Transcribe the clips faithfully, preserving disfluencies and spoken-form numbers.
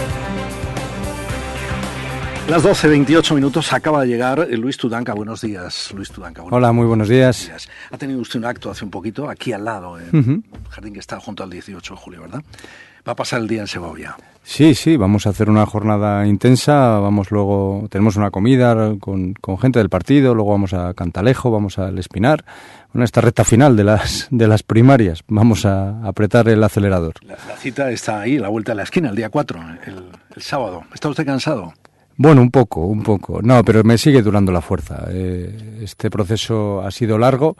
Las doce veintiocho minutos, acaba de llegar Luis Tudanca. Buenos días, Luis Tudanca. Buenos Hola, muy buenos días. días. Ha tenido usted un acto hace un poquito, aquí al lado, en uh-huh. el jardín que está junto al dieciocho de julio, ¿verdad? Va a pasar el día en Segovia. Sí, sí, vamos a hacer una jornada intensa, vamos luego, tenemos una comida con, con gente del partido, luego vamos a Cantalejo, vamos al Espinar, bueno, esta recta final de las de las primarias, vamos a apretar el acelerador. La, la cita está ahí, a la vuelta de la esquina, el día cuatro, el, el sábado. ¿Está usted cansado? Bueno, un poco, un poco. No, pero me sigue durando la fuerza. Eh, este proceso ha sido largo,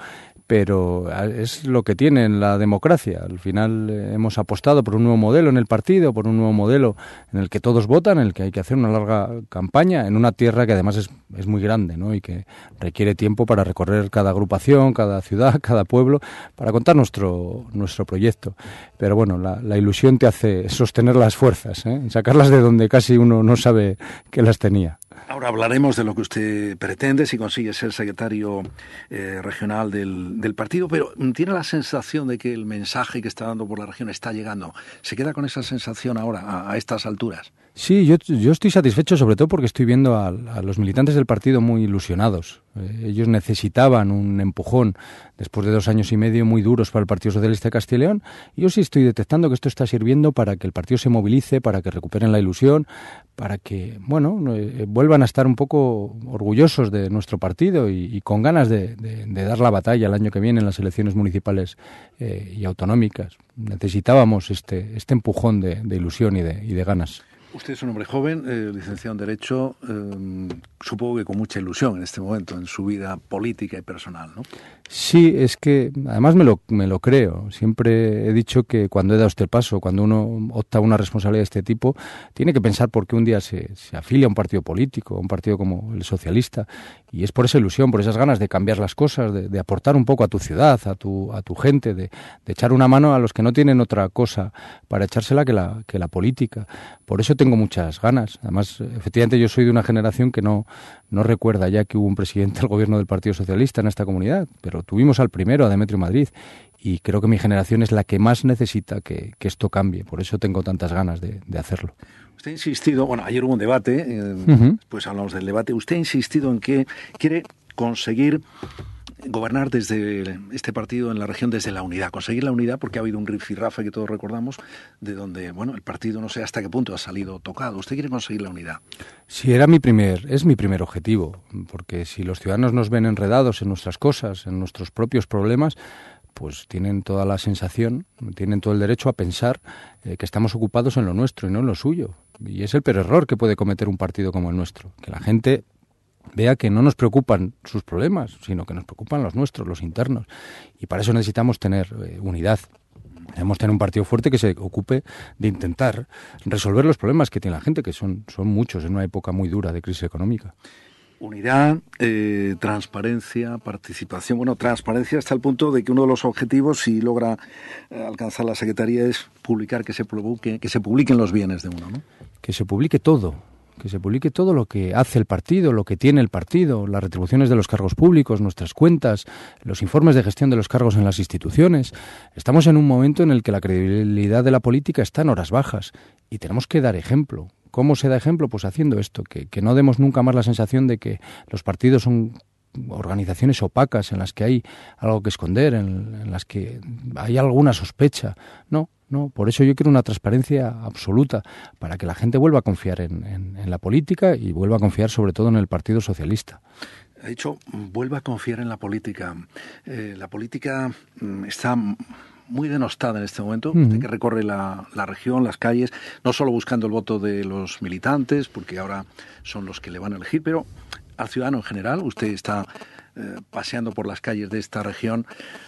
pero es lo que tiene en la democracia. Al final eh, hemos apostado por un nuevo modelo en el partido, por un nuevo modelo en el que todos votan, en el que hay que hacer una larga campaña, en una tierra que además es, es muy grande, ¿no? Y que requiere tiempo para recorrer cada agrupación, cada ciudad, cada pueblo, para contar nuestro nuestro proyecto. Pero bueno, la, la ilusión te hace sostener las fuerzas, ¿eh? Sacarlas de donde casi uno no sabe que las tenía. Ahora hablaremos de lo que usted pretende, si consigue ser secretario eh, regional del, del partido, pero ¿tiene la sensación de que el mensaje que está dando por la región está llegando? ¿Se queda con esa sensación ahora, a, a estas alturas? Sí, yo, yo estoy satisfecho sobre todo porque estoy viendo a, a los militantes del partido muy ilusionados. Eh, ellos necesitaban un empujón después de dos años y medio muy duros para el Partido Socialista de Castilla y León. Y yo sí estoy detectando que esto está sirviendo para que el partido se movilice, para que recuperen la ilusión, para que, bueno, eh, vuelvan a estar un poco orgullosos de nuestro partido y, y con ganas de, de, de dar la batalla el año que viene en las elecciones municipales eh, y autonómicas. Necesitábamos este, este empujón de, de ilusión y de, y de ganas. Usted es un hombre joven, eh, licenciado en Derecho, eh, supongo que con mucha ilusión en este momento en su vida política y personal, ¿no? Sí, es que además me lo, me lo creo. Siempre he dicho que cuando he dado este paso, cuando uno opta a una responsabilidad de este tipo, tiene que pensar por qué un día se, se afilia a un partido político, a un partido como el socialista. Y es por esa ilusión, por esas ganas de cambiar las cosas, de, de aportar un poco a tu ciudad, a tu, a tu gente, de, de echar una mano a los que no tienen otra cosa para echársela que la, que la política. Por eso tengo muchas ganas. Además, efectivamente, yo soy de una generación que no, no recuerda ya que hubo un presidente del gobierno del Partido Socialista en esta comunidad, pero tuvimos al primero, a Demetrio Madrid, y creo que mi generación es la que más necesita que, que esto cambie. Por eso tengo tantas ganas de, de hacerlo. Usted ha insistido, bueno, ayer hubo un debate, eh, uh-huh. pues hablamos del debate, usted ha insistido en que quiere conseguir gobernar desde este partido en la región desde la unidad, conseguir la unidad porque ha habido un rifirrafe que todos recordamos de donde, bueno, el partido no sé hasta qué punto ha salido tocado. ¿Usted quiere conseguir la unidad? Sí, era mi primer, es mi primer objetivo, porque si los ciudadanos nos ven enredados en nuestras cosas, en nuestros propios problemas, pues tienen toda la sensación, tienen todo el derecho a pensar eh, que estamos ocupados en lo nuestro y no en lo suyo. Y es el peor error que puede cometer un partido como el nuestro, que la gente vea que no nos preocupan sus problemas, sino que nos preocupan los nuestros, los internos. Y para eso necesitamos tener eh, unidad. Debemos tener un partido fuerte que se ocupe de intentar resolver los problemas que tiene la gente, que son, son muchos en una época muy dura de crisis económica. Unidad, eh, transparencia, participación. Bueno, transparencia hasta el punto de que uno de los objetivos, si logra eh, alcanzar la Secretaría, es publicar, que se publique, que se publiquen los bienes de uno, ¿no? Que se publique todo. Que se publique todo lo que hace el partido, lo que tiene el partido, las retribuciones de los cargos públicos, nuestras cuentas, los informes de gestión de los cargos en las instituciones. Estamos en un momento en el que la credibilidad de la política está en horas bajas y tenemos que dar ejemplo. ¿Cómo se da ejemplo? Pues haciendo esto, que, que no demos nunca más la sensación de que los partidos son organizaciones opacas en las que hay algo que esconder, en, en las que hay alguna sospecha. No. No, por eso yo quiero una transparencia absoluta, para que la gente vuelva a confiar en, en, en la política y vuelva a confiar sobre todo en el Partido Socialista. Ha dicho, vuelva a confiar en la política. Eh, la política mm, está muy denostada en este momento. Uh-huh. Usted que recorre la, la región, las calles, no solo buscando el voto de los militantes, porque ahora son los que le van a elegir, pero al ciudadano en general. Usted está eh, paseando por las calles de esta región.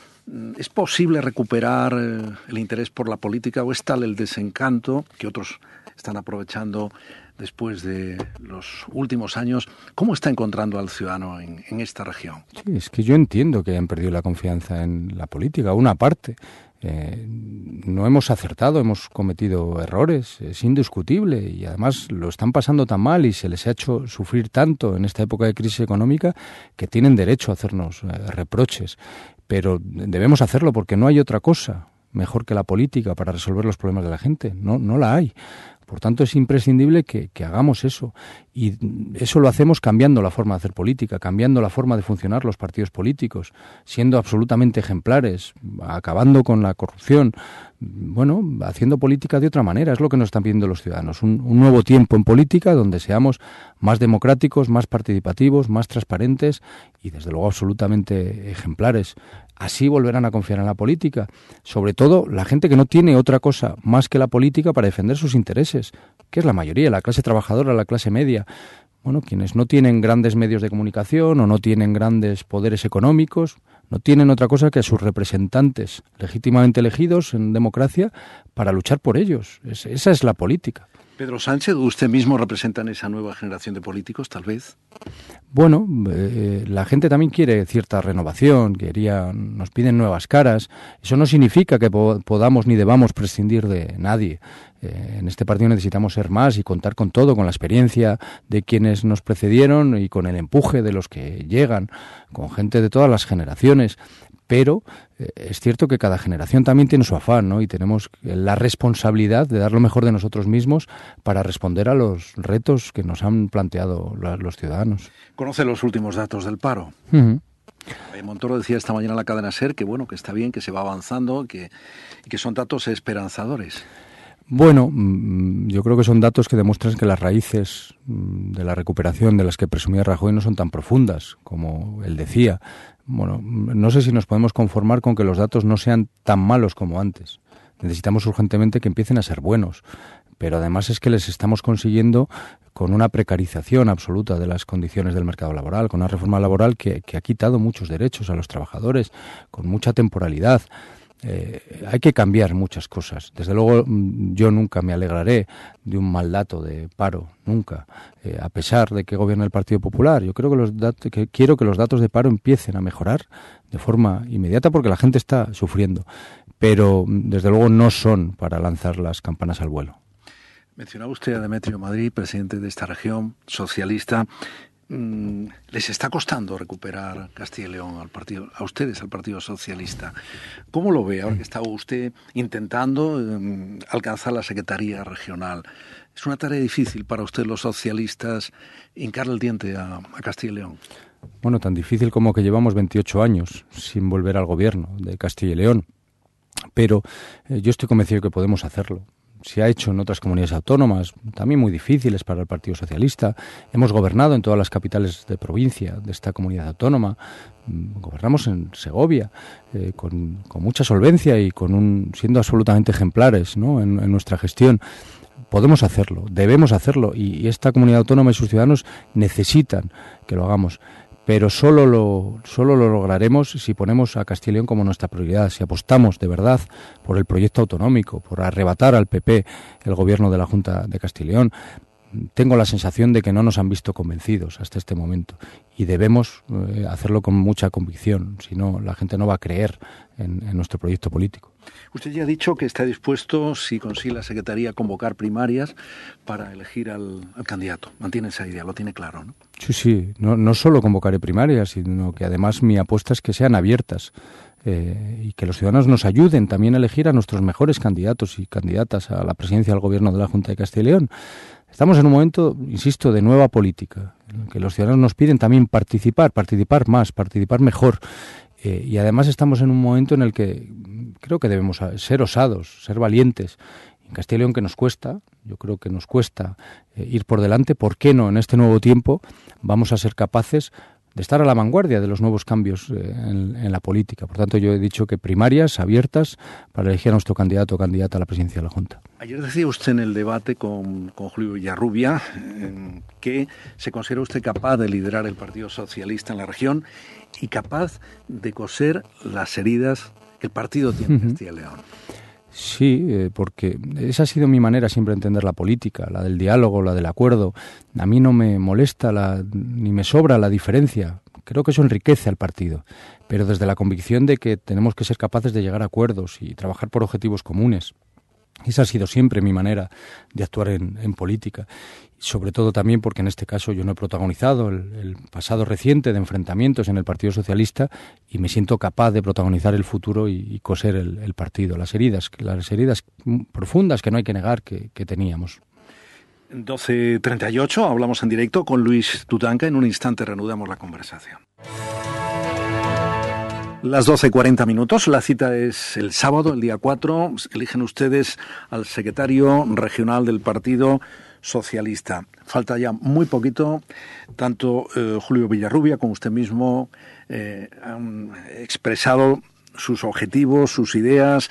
¿Es posible recuperar eh, el interés por la política o es tal el desencanto que otros están aprovechando después de los últimos años? ¿Cómo está encontrando al ciudadano en, en esta región? Sí, es que yo entiendo que hayan perdido la confianza en la política, una parte. Eh, no hemos acertado, hemos cometido errores, es indiscutible, y además lo están pasando tan mal y se les ha hecho sufrir tanto en esta época de crisis económica que tienen derecho a hacernos eh, reproches. Pero debemos hacerlo porque no hay otra cosa mejor que la política para resolver los problemas de la gente. No, no la hay. Por tanto, es imprescindible que, que hagamos eso. Y eso lo hacemos cambiando la forma de hacer política, cambiando la forma de funcionar los partidos políticos, siendo absolutamente ejemplares, acabando con la corrupción, bueno, haciendo política de otra manera. Es lo que nos están pidiendo los ciudadanos. Un, un nuevo tiempo en política donde seamos más democráticos, más participativos, más transparentes y, desde luego, absolutamente ejemplares. Así volverán a confiar en la política. Sobre todo la gente que no tiene otra cosa más que la política para defender sus intereses, que es la mayoría, la clase trabajadora, la clase media. Bueno, quienes no tienen grandes medios de comunicación o no tienen grandes poderes económicos, no tienen otra cosa que a sus representantes legítimamente elegidos en democracia para luchar por ellos. Es, esa es la política. Pedro Sánchez, ¿usted mismo representa en esa nueva generación de políticos, tal vez? Bueno, eh, la gente también quiere cierta renovación, quería, nos piden nuevas caras. Eso no significa que po- podamos ni debamos prescindir de nadie. Eh, en este partido necesitamos ser más y contar con todo, con la experiencia de quienes nos precedieron y con el empuje de los que llegan, con gente de todas las generaciones. Pero eh, es cierto que cada generación también tiene su afán, ¿no? Y tenemos la responsabilidad de dar lo mejor de nosotros mismos para responder a los retos que nos han planteado la, los ciudadanos. ¿Conoce los últimos datos del paro? Uh-huh. Montoro decía esta mañana en la cadena SER que bueno, que está bien, que se va avanzando, que, que son datos esperanzadores. Bueno, yo creo que son datos que demuestran que las raíces de la recuperación de las que presumía Rajoy no son tan profundas como él decía. Bueno, no sé si nos podemos conformar con que los datos no sean tan malos como antes. Necesitamos urgentemente que empiecen a ser buenos, pero además es que les estamos consiguiendo con una precarización absoluta de las condiciones del mercado laboral, con una reforma laboral que, que ha quitado muchos derechos a los trabajadores, con mucha temporalidad. Eh, hay que cambiar muchas cosas. Desde luego, yo nunca me alegraré de un mal dato de paro, nunca. Eh, a pesar de que gobierne el Partido Popular, yo creo que los datos, que quiero que los datos de paro empiecen a mejorar de forma inmediata porque la gente está sufriendo. Pero desde luego no son para lanzar las campanas al vuelo. Mencionaba usted a Demetrio Madrid, presidente de esta región socialista. Les está costando recuperar Castilla y León al partido, a ustedes, al Partido Socialista. ¿Cómo lo ve ahora que está usted intentando eh, alcanzar la Secretaría Regional? ¿Es una tarea difícil para usted, los socialistas, hincarle el diente a, a Castilla y León? Bueno, tan difícil como que llevamos veintiocho años sin volver al gobierno de Castilla y León. Pero eh, yo estoy convencido de que podemos hacerlo. Se ha hecho en otras comunidades autónomas, también muy difíciles para el Partido Socialista. Hemos gobernado en todas las capitales de provincia de esta comunidad autónoma. Gobernamos en Segovia eh, con, con mucha solvencia y con un, siendo absolutamente ejemplares, ¿no?, en, en nuestra gestión. Podemos hacerlo, debemos hacerlo, y, y esta comunidad autónoma y sus ciudadanos necesitan que lo hagamos. Pero solo lo, solo lo lograremos si ponemos a Castilla y León como nuestra prioridad, si apostamos de verdad por el proyecto autonómico, por arrebatar al P P el gobierno de la Junta de Castilla y León. Tengo la sensación de que no nos han visto convencidos hasta este momento y debemos eh, hacerlo con mucha convicción, si no la gente no va a creer en, en nuestro proyecto político. Usted ya ha dicho que está dispuesto, si consigue la Secretaría, a convocar primarias para elegir al, al candidato. Mantiene esa idea, lo tiene claro, ¿no? Sí, sí, no, no solo convocaré primarias, sino que además mi apuesta es que sean abiertas eh, y que los ciudadanos nos ayuden también a elegir a nuestros mejores candidatos y candidatas a la presidencia del gobierno de la Junta de Castilla y León. Estamos en un momento, insisto, de nueva política, en el que los ciudadanos nos piden también participar, participar más, participar mejor. Eh, y además estamos en un momento en el que creo que debemos ser osados, ser valientes. En Castilla y León, que nos cuesta, yo creo que nos cuesta eh, ir por delante. ¿Por qué no en este nuevo tiempo vamos a ser capaces de estar a la vanguardia de los nuevos cambios eh, en, en la política? Por tanto, yo he dicho que primarias abiertas para elegir a nuestro candidato o candidata a la presidencia de la Junta. Ayer decía usted en el debate con, con Julio Villarrubia eh, que se considera usted capaz de liderar el Partido Socialista en la región y capaz de coser las heridas que el partido tiene en Castilla y León. Sí, eh, porque esa ha sido mi manera siempre de entender la política, la del diálogo, la del acuerdo. A mí no me molesta la, ni me sobra la diferencia. Creo que eso enriquece al partido, pero desde la convicción de que tenemos que ser capaces de llegar a acuerdos y trabajar por objetivos comunes. Esa ha sido siempre mi manera de actuar en, en política. Sobre todo también porque en este caso yo no he protagonizado el, el pasado reciente de enfrentamientos en el Partido Socialista y me siento capaz de protagonizar el futuro y, y coser el, el partido, las heridas, las heridas profundas que no hay que negar que, que teníamos. doce treinta y ocho, hablamos en directo con Luis Tudanca. En un instante reanudamos la conversación. Las doce cuarenta minutos, la cita es el sábado, el día cuatro. Eligen ustedes al secretario regional del Partido Socialista. Falta ya muy poquito. Tanto eh, Julio Villarrubia como usted mismo eh, han expresado sus objetivos, sus ideas,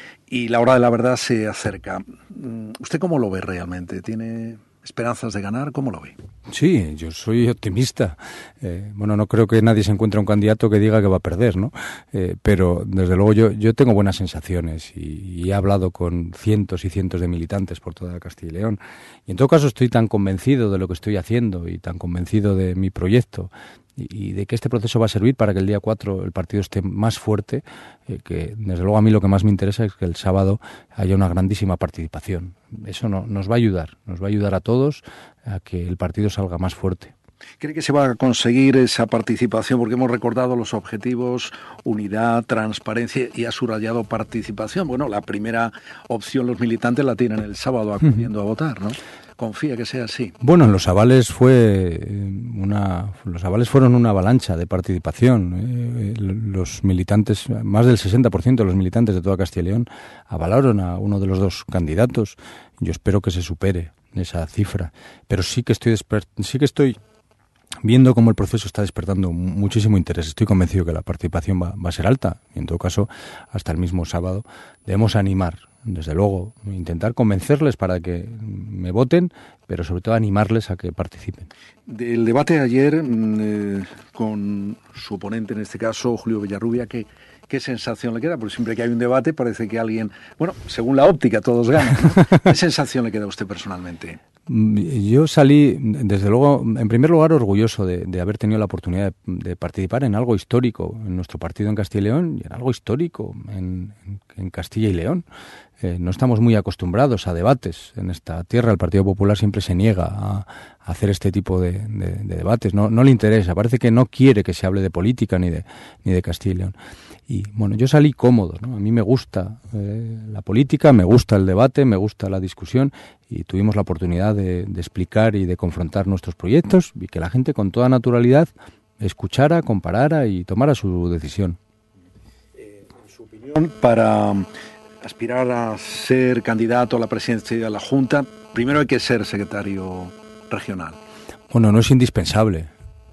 y la hora de la verdad se acerca. ¿Usted cómo lo ve realmente? ¿Tiene esperanzas de ganar? ¿Cómo lo ve? Sí, yo soy optimista. Eh, bueno, no creo que nadie se encuentre un candidato que diga que va a perder, ¿no? Eh, pero, desde luego, yo, yo tengo buenas sensaciones y, y he hablado con cientos y cientos de militantes por toda Castilla y León. Y, en todo caso, estoy tan convencido de lo que estoy haciendo y tan convencido de mi proyecto y, y de que este proceso va a servir para que el día cuatro el partido esté más fuerte, eh, que, desde luego, a mí lo que más me interesa es que el sábado haya una grandísima participación. Eso no, nos va a ayudar, nos va a ayudar a todos a que el partido salga más fuerte. ¿Cree que se va a conseguir esa participación? Porque hemos recordado los objetivos, unidad, transparencia, y ha subrayado participación. Bueno, la primera opción los militantes la tienen el sábado acudiendo a votar, ¿no? ¿Confía que sea así? Bueno, en los avales fue una, los avales fueron una avalancha de participación. Eh, los militantes, más del sesenta por ciento de los militantes de toda Castilla y León avalaron a uno de los dos candidatos. Yo espero que se supere esa cifra, pero sí que estoy desper- sí que estoy viendo cómo el proceso está despertando muchísimo interés. Estoy convencido que la participación va, va a ser alta, y en todo caso, hasta el mismo sábado debemos animar, desde luego, intentar convencerles para que me voten, pero sobre todo animarles a que participen. Del debate de ayer eh, con su oponente, en este caso Julio Villarrubia, ¿qué, qué sensación le queda? Porque siempre que hay un debate parece que alguien, bueno, según la óptica todos ganan, ¿no? ¿Qué sensación le queda a usted personalmente? Yo salí, desde luego, en primer lugar, orgulloso de, de haber tenido la oportunidad de, de participar en algo histórico en nuestro partido en Castilla y León y en algo histórico en, en, en Castilla y León. Eh, no estamos muy acostumbrados a debates en esta tierra. El Partido Popular siempre se niega a, a hacer este tipo de, de, de debates. No, no le interesa. Parece que no quiere que se hable de política ni de, ni de Castilla y León. Y bueno, yo salí cómodo, ¿no? A mí me gusta eh, la política, me gusta el debate, me gusta la discusión, y tuvimos la oportunidad de, de explicar y de confrontar nuestros proyectos, y que la gente con toda naturalidad escuchara, comparara y tomara su decisión. Eh, en su opinión, para aspirar a ser candidato a la presidencia de la Junta, primero hay que ser secretario regional. Bueno, no es indispensable.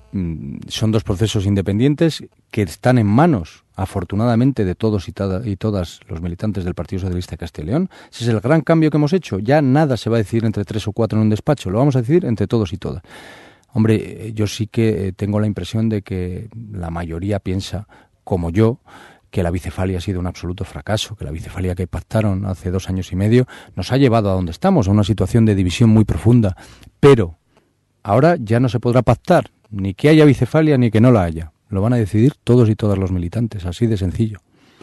Son dos procesos independientes que están en manos, afortunadamente, de todos y, tada, y todas los militantes del Partido Socialista de Castilla y León. Ese es el gran cambio que hemos hecho. Ya nada se va a decidir entre tres o cuatro en un despacho, lo vamos a decidir entre todos y todas. Hombre, yo sí que tengo la impresión de que la mayoría piensa, como yo, que la bicefalia ha sido un absoluto fracaso, que la bicefalia que pactaron hace dos años y medio nos ha llevado a donde estamos, a una situación de división muy profunda. Pero ahora ya no se podrá pactar ni que haya bicefalia ni que no la haya. Lo van a decidir todos y todas los militantes, así de sencillo.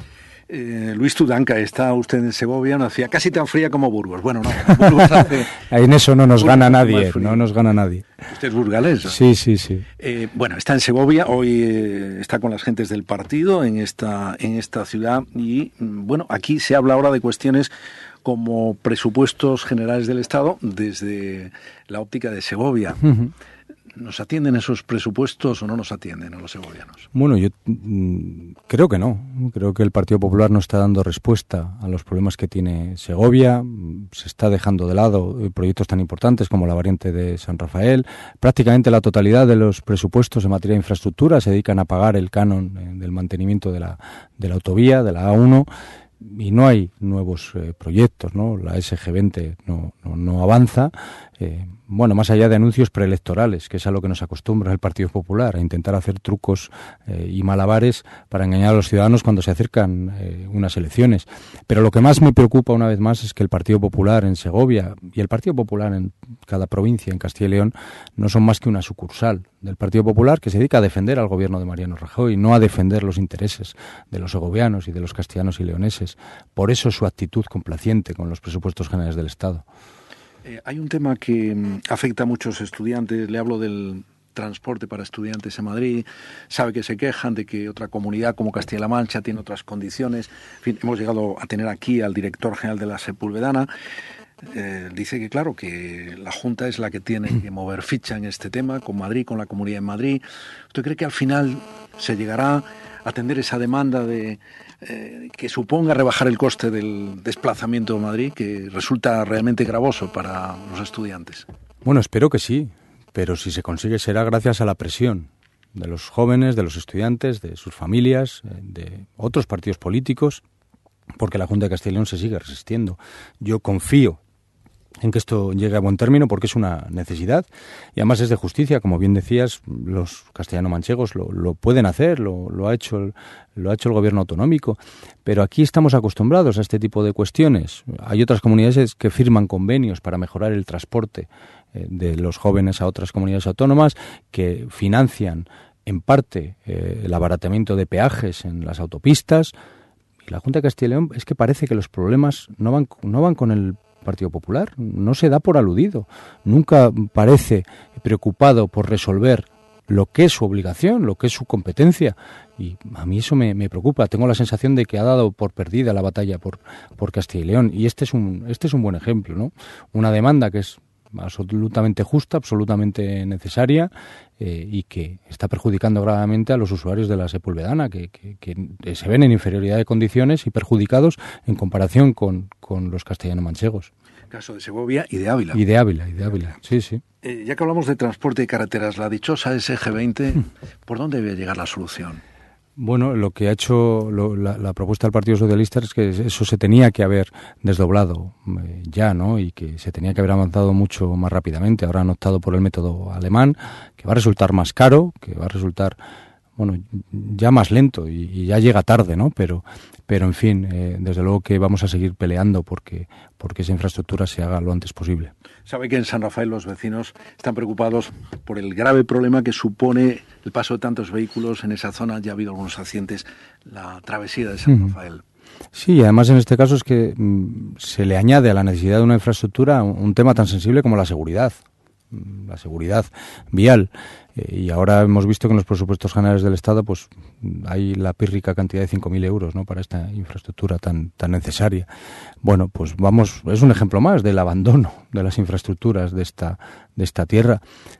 Eh, Luis Tudanca, está usted en Segovia, una ciudad casi tan fría como Burgos. Bueno, no, Burgos hace... En eso no nos Burgos gana nadie, no nos gana nadie. ¿Usted es burgalés? ¿No? Sí, sí, sí. Eh, bueno, está en Segovia, hoy eh, está con las gentes del partido en esta, en esta ciudad, y bueno, aquí se habla ahora de cuestiones como presupuestos generales del Estado desde la óptica de Segovia. Uh-huh. ¿Nos atienden esos presupuestos o no nos atienden a los segovianos? Bueno, yo mm, creo que no. Creo que el Partido Popular no está dando respuesta a los problemas que tiene Segovia. Se está dejando de lado proyectos tan importantes como la variante de San Rafael. Prácticamente la totalidad de los presupuestos en materia de infraestructura se dedican a pagar el canon del mantenimiento de la, de la autovía, de la A uno. Y no hay nuevos eh, proyectos, ¿no? La ese ge veinte no, no, no avanza, eh, bueno, más allá de anuncios preelectorales, que es a lo que nos acostumbra el Partido Popular, a intentar hacer trucos eh, y malabares para engañar a los ciudadanos cuando se acercan eh, unas elecciones. Pero lo que más me preocupa, una vez más, es que el Partido Popular en Segovia y el Partido Popular en cada provincia, en Castilla y León, no son más que una sucursal del Partido Popular que se dedica a defender al gobierno de Mariano Rajoy, no a defender los intereses de los segovianos y de los castellanos y leoneses. Por eso su actitud complaciente con los presupuestos generales del Estado. Eh, hay un tema que mm, afecta a muchos estudiantes, le hablo del transporte para estudiantes en Madrid, sabe que se quejan de que otra comunidad como Castilla-La Mancha tiene otras condiciones. En fin, hemos llegado a tener aquí al director general de la Sepúlveda. eh, dice que, claro, que la Junta es la que tiene que mover ficha en este tema, con Madrid, con la Comunidad de Madrid. ¿Usted cree que al final se llegará a atender esa demanda de eh, que suponga rebajar el coste del desplazamiento a Madrid, que resulta realmente gravoso para los estudiantes? Bueno, espero que sí, pero si se consigue será gracias a la presión de los jóvenes, de los estudiantes, de sus familias, de otros partidos políticos, porque la Junta de Castilla y León se sigue resistiendo. Yo confío en que esto llegue a buen término porque es una necesidad y además es de justicia, como bien decías, los castellano-manchegos lo, lo pueden hacer, lo, lo ha hecho el, lo ha hecho el gobierno autonómico, pero aquí estamos acostumbrados a este tipo de cuestiones. Hay otras comunidades que firman convenios para mejorar el transporte eh, de los jóvenes a otras comunidades autónomas, que financian en parte eh, el abaratamiento de peajes en las autopistas. Y la Junta de Castilla y León es que parece que los problemas no van, no van con el Partido Popular, no se da por aludido, nunca parece preocupado por resolver lo que es su obligación, lo que es su competencia, y a mí eso me, me preocupa. Tengo la sensación de que ha dado por perdida la batalla por, por Castilla y León, y este es un este es un buen ejemplo, ¿no? Una demanda que es absolutamente justa, absolutamente necesaria, eh, y que está perjudicando gravemente a los usuarios de la Sepúlveda, que, que, que se ven en inferioridad de condiciones y perjudicados en comparación con, con los castellano-manchegos. Caso de Segovia y de Ávila. Y de Ávila, y de Ávila, sí, sí. Eh, ya que hablamos de transporte y carreteras, la dichosa S G veinte, ¿por dónde debe llegar la solución? Bueno, lo que ha hecho lo, la, la propuesta del Partido Socialista es que eso se tenía que haber desdoblado eh, ya, ¿no? Y que se tenía que haber avanzado mucho más rápidamente. Ahora han optado por el método alemán, que va a resultar más caro, que va a resultar, bueno, ya más lento y, y ya llega tarde, ¿no? Pero, pero en fin, eh, desde luego que vamos a seguir peleando porque, porque esa infraestructura se haga lo antes posible. Sabe que en San Rafael los vecinos están preocupados por el grave problema que supone el paso de tantos vehículos en esa zona. Ya ha habido algunos accidentes, la travesía de San Rafael. Sí, y además en este caso es que mmm, se le añade a la necesidad de una infraestructura un, un tema tan sensible como la seguridad, la seguridad vial. Eh, y ahora hemos visto que en los presupuestos generales del Estado pues hay la pírrica cantidad de cinco mil euros, ¿no?, para esta infraestructura tan tan necesaria. Bueno, pues vamos, es un ejemplo más del abandono de las infraestructuras de esta de esta tierra.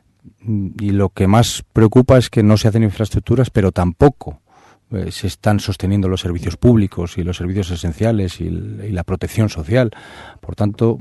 Y lo que más preocupa es que no se hacen infraestructuras, pero tampoco eh, se están sosteniendo los servicios públicos y los servicios esenciales y, el, y la protección social. Por tanto,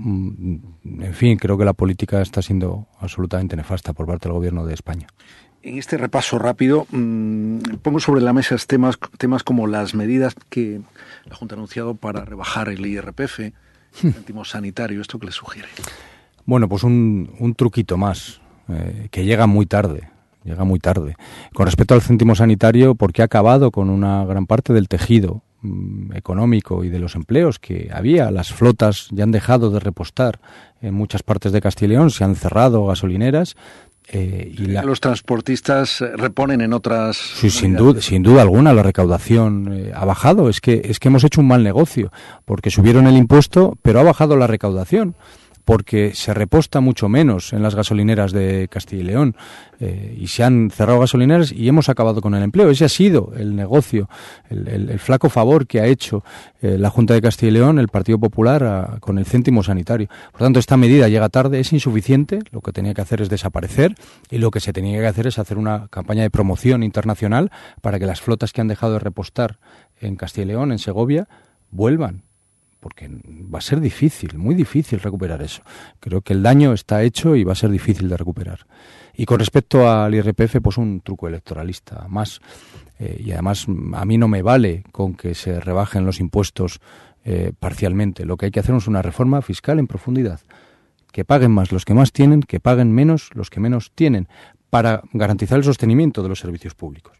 en fin, creo que la política está siendo absolutamente nefasta por parte del Gobierno de España. En este repaso rápido, mmm, pongo sobre la mesa temas, temas como las medidas que la Junta ha anunciado para rebajar el I R P F, el céntimo sanitario. ¿Esto qué le sugiere? Bueno, pues un, un truquito más, eh, que llega muy tarde. Llega muy tarde. Con respecto al céntimo sanitario, porque ha acabado con una gran parte del tejido mmm, económico y de los empleos que había. Las flotas ya han dejado de repostar en muchas partes de Castilla y León, se han cerrado gasolineras. Eh, y la... Los transportistas reponen en otras... Sí, sin duda, sin duda alguna, la recaudación eh, ha bajado. Es que, es que hemos hecho un mal negocio, porque subieron el impuesto, pero ha bajado la recaudación, porque se reposta mucho menos en las gasolineras de Castilla y León, eh, y se han cerrado gasolineras y hemos acabado con el empleo. Ese ha sido el negocio, el, el, el flaco favor que ha hecho eh, la Junta de Castilla y León, el Partido Popular, a, con el céntimo sanitario. Por tanto, esta medida llega tarde, es insuficiente, lo que tenía que hacer es desaparecer y lo que se tenía que hacer es hacer una campaña de promoción internacional para que las flotas que han dejado de repostar en Castilla y León, en Segovia, vuelvan. Porque va a ser difícil, muy difícil recuperar eso. Creo que el daño está hecho y va a ser difícil de recuperar. Y con respecto al I R P F, pues un truco electoralista más. Eh, y además a mí no me vale con que se rebajen los impuestos eh, parcialmente. Lo que hay que hacer es una reforma fiscal en profundidad. Que paguen más los que más tienen, que paguen menos los que menos tienen, para garantizar el sostenimiento de los servicios públicos.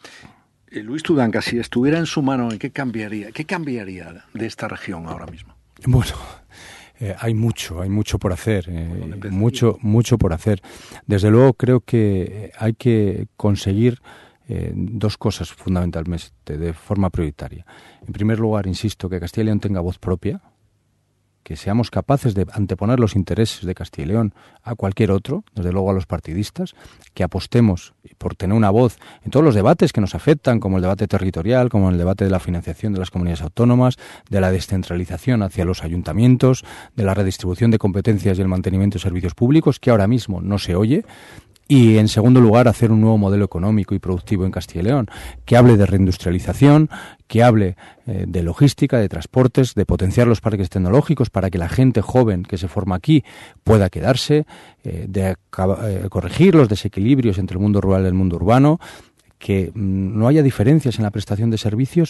Luis Tudanca, si estuviera en su mano, ¿qué cambiaría? ¿Qué cambiaría de esta región ahora mismo? Bueno, eh, hay mucho, hay mucho por hacer, eh, mucho, mucho por hacer. Desde luego creo que hay que conseguir eh, dos cosas fundamentalmente de forma prioritaria. En primer lugar, insisto, que Castilla y León tenga voz propia, que seamos capaces de anteponer los intereses de Castilla y León a cualquier otro, desde luego a los partidistas, que apostemos por tener una voz en todos los debates que nos afectan, como el debate territorial, como el debate de la financiación de las comunidades autónomas, de la descentralización hacia los ayuntamientos, de la redistribución de competencias y el mantenimiento de servicios públicos, que ahora mismo no se oye. Y, en segundo lugar, hacer un nuevo modelo económico y productivo en Castilla y León, que hable de reindustrialización, que hable eh, de logística, de transportes, de potenciar los parques tecnológicos para que la gente joven que se forma aquí pueda quedarse, eh, de eh, corregir los desequilibrios entre el mundo rural y el mundo urbano, que mm, no haya diferencias en la prestación de servicios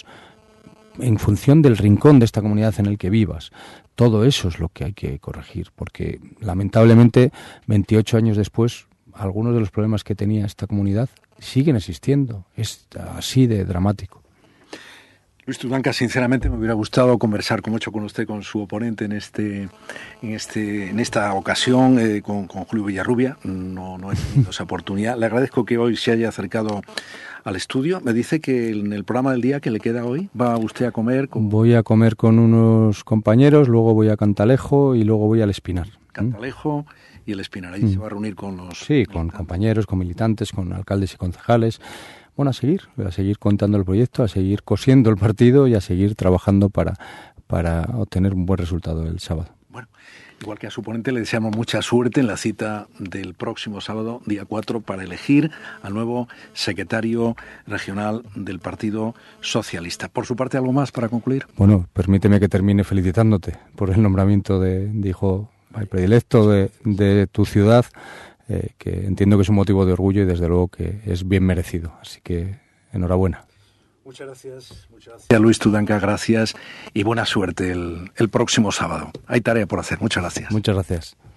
en función del rincón de esta comunidad en el que vivas. Todo eso es lo que hay que corregir, porque lamentablemente veintiocho años después algunos de los problemas que tenía esta comunidad siguen existiendo. Es así de dramático. Luis Tudanca, sinceramente me hubiera gustado conversar con mucho con usted, con su oponente en este, en este, en esta ocasión, eh, con, con Julio Villarrubia. No, no he tenido esa oportunidad. Le agradezco que hoy se haya acercado al estudio. Me dice que en el programa del día que le queda hoy, ¿va usted a comer? Con... Voy a comer con unos compañeros, luego voy a Cantalejo y luego voy al Espinar. Cantalejo y el Espinar. Allí mm. se va a reunir con los... Sí, con compañeros, con militantes, con alcaldes y concejales. Bueno, a seguir, a seguir contando el proyecto, a seguir cosiendo el partido y a seguir trabajando para, para obtener un buen resultado el sábado. Bueno, igual que a su oponente le deseamos mucha suerte en la cita del próximo sábado, día cuatro, para elegir al nuevo secretario regional del Partido Socialista. Por su parte, ¿algo más para concluir? Bueno, permíteme que termine felicitándote por el nombramiento de, de hijo predilecto de, de tu ciudad, eh, que entiendo que es un motivo de orgullo y desde luego que es bien merecido. Así que enhorabuena. Muchas gracias. Muchas gracias. Luis Tudanca, gracias y buena suerte el, el próximo sábado. Hay tarea por hacer. Muchas gracias. Muchas gracias.